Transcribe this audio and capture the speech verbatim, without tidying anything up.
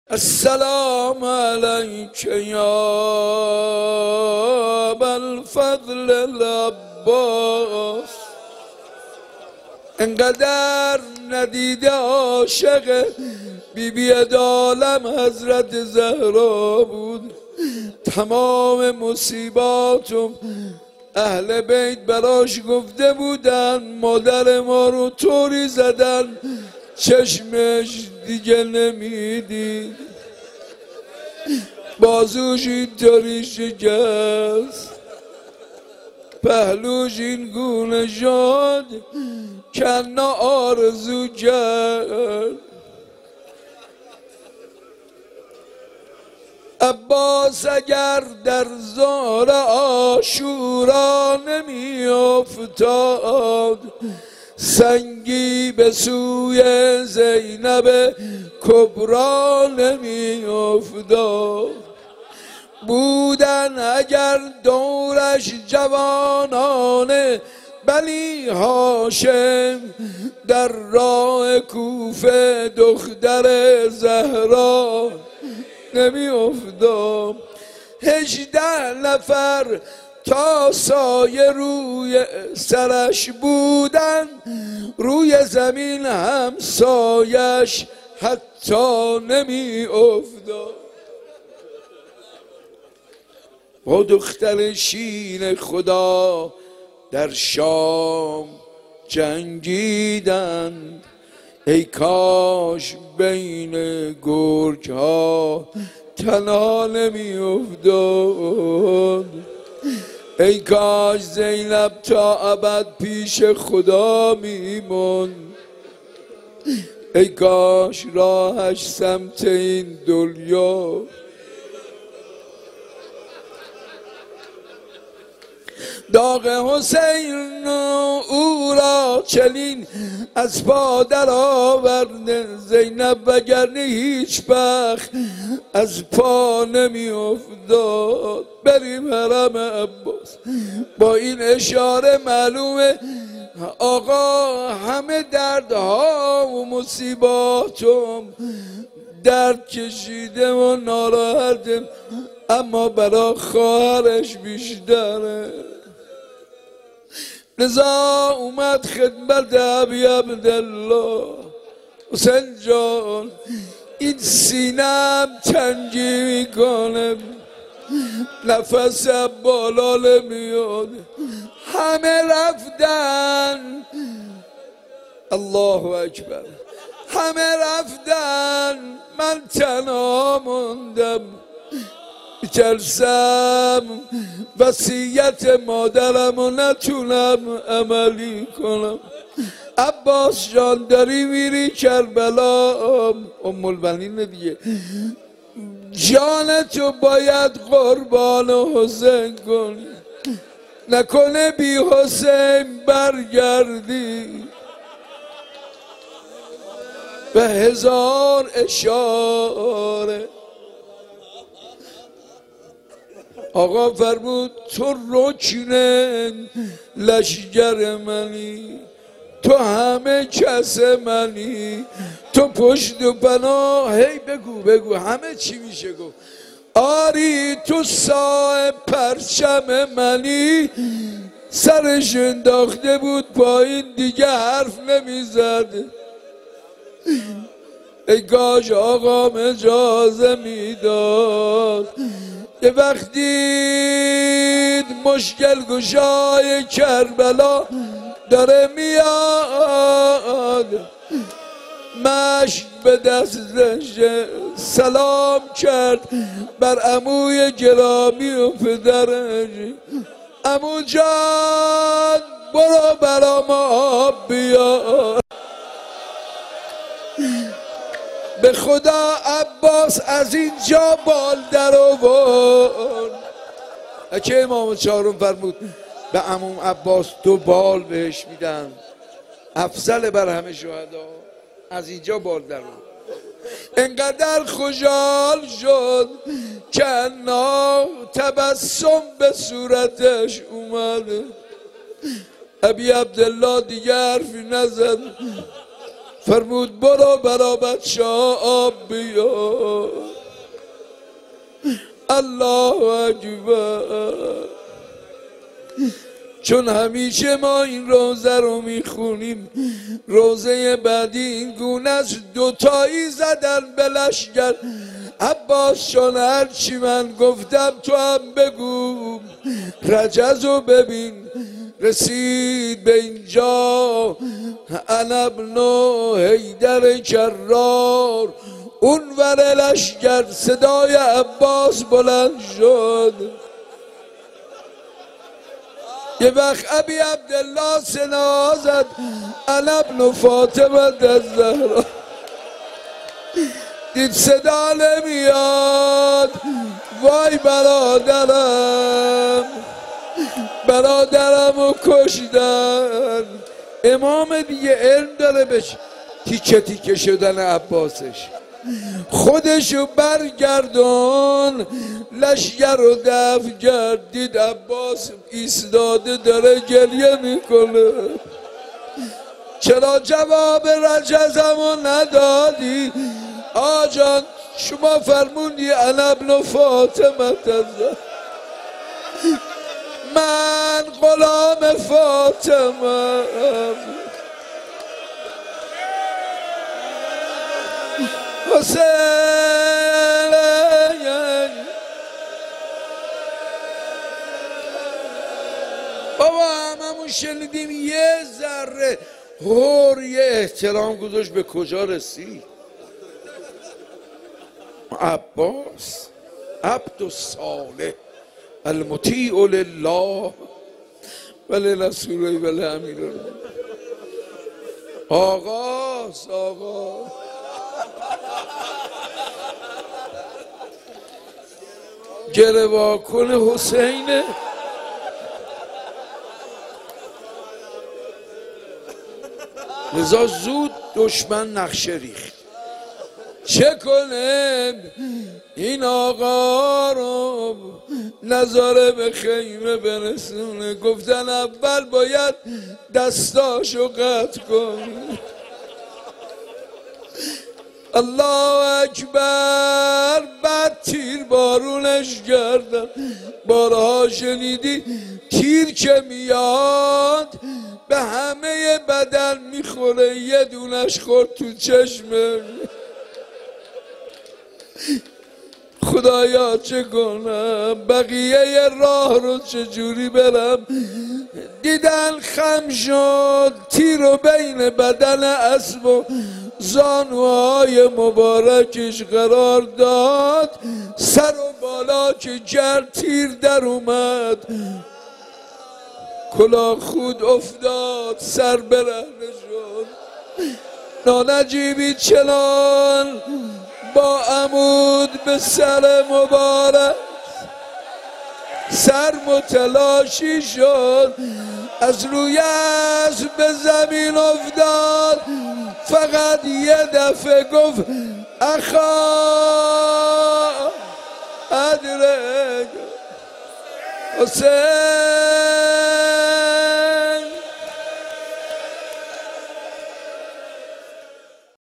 السلام علیک یا ابوالفضل العباس. انقدر ندیده عاشق بی بی عالم حضرت زهرا بود، تمام مصیباتم اهل بیت براش گفته بودن، مادر ما رو طوری زدن چشمش دیگه نمیدید، بازوش اینطوری شکست، پهلوش این گونه شد که آرزو کرد. عباس اگر در زار عاشورا نمی افتاد، سنگی به سوی زینب کبرا نمی افتاد. بودن اگر دورش جوانان بنی هاشم، در راه کوفه دختر زهرا نمی افتاد. هجده نفر تا سایه روی سرش بودن، روی زمین هم سایش حتی نمی افتاد. با دختر شیر خدا در شام جنگیدند، ای کاش بین گرگ ها تنها نمی افتاد. ای کاش زینب تا ابد پیش خدا میمون، ای کاش راهش سمت این دنیا. داغ حسین او را چنین از پا در آورده، زینب وگرنه هیچ وقت از پا نمی افتاد. بریم حرم عباس. با این اشاره معلومه آقا همه دردها و مصیباتم درد کشیده و ناراحته، اما برا خواهرش بیشتره. لذا اومد خدمت ابی عبدالله. حسین جان این سینم تنگی میکنه، نفس بالا نمیاد، همه رفتن. الله اکبر. همه رفتن، من تنها موندم. میترسم وصیت مادرم و نتونم عملی کنم. عباس جان داری میری کربلا، ام البنین دیگه، جانتو باید قربان حسین کنی، نکنه بی حسین برگردی. به هزار اشاره آقا فرمود تو رکن لشگر منی، تو همه کس منی، تو پشت و پناه. هی بگو بگو همه چی میشه گفت. آری تو صاحب پرچم منی. سرش انداخته بود پایین دیگه حرف نمیزد. ای کاش آقام اجازه میداد یه وقتی مشکل گشای کربلا داره میاد، مشک به دستش سلام کرد بر عموی گرامی و پدرش. عمو جان برو برا ما بیار. به خدا عباس از اینجا بال در آورد. که امام چهارم فرمود به عموم عباس دو بال بهش میدن، افضل بر همه شهدا. از اینجا بال در آورد. انقدر خوشحال شد که انا تبسم به صورتش اومده. ابی عبدالله دیگه حرفی نزد، فرمود برو برا بچه آب بیار. الله اکبر. چون همیشه ما این روزه رو میخونیم، روزه بعدی این گونه است. دوتایی زدن به لشگر. عباس جان هرچی من گفتم تو هم بگو. رجز رو ببین رسید به اینجا، انا ابن حیدر کرار. اون ور لشگر صدای عباس بلند شد. یه وقت ابی عبدالله سنا زد، انا ابن فاطمه الزهرا. دید صدا نمیاد، وای برادرم، برادرم رو کشتن. امام دیگه علم داره بشه تیکه تیکه شدن عباسش. خودشو برگردون لشگر رو دفع کرد. دید عباس ایستاده داره گریه میکنه. چرا جواب رجزمو ندادی؟ آجان شما فرموندی انا ابن فاطمه الزهرا، من غلام فاطمه. حسین بابا هممون شنیدیم یه ذره هور یه احترام گذاشت. به کجا رسید؟ عباس عبد الصالح المطیع لله ولی رسوله ولی امیر. آغاز آقا گره واکن حسینه. لذا زود دشمن نقشه ریخت. چه کنه این آقا رو نظاره به خیمه برسونه. گفتن اول باید دستاشو قطع کن. الله اکبر. بعد تیر بارونش کردن. بارها شنیدی تیر که میاد به همه بدن میخوره، یه دونش خورد تو چشمه. خدایا چه کنم؟ بقیه راه رو چجوری برم؟ دیدن خم شد تیر رو بین بدن اسب و زانوهای مبارکش قرار داد. سر و بالا که جر تیر در اومد، کلاه خود افتاد، سر برهنه شد. نانجیبی چنان با عمود به سر مبارک سر متلاشی شد. از روی اسب به زمین افتاد. فقط یه دفعه گفت اخا ادرک. حسین